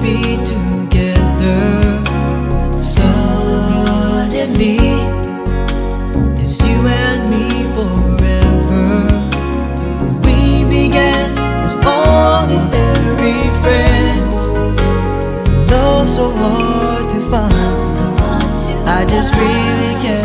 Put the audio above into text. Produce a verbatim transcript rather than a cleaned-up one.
be together. Suddenly, it's you and me forever. We began as ordinary friends. Love so hard to find. I just really can't